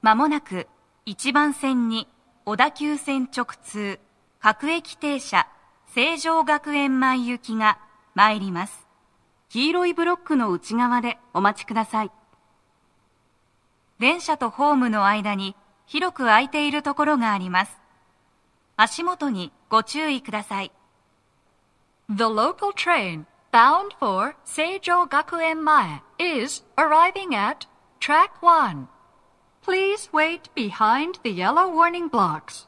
まもなく1番線に小田急線直通各駅停車成城学園前行きが参ります。黄色いブロックの内側でお待ちください。電車とホームの間に広く空いているところがあります。足元にご注意ください。 The local train bound for Seijo Gakuen Mae is arriving at track 1. Please wait behind the yellow warning blocks.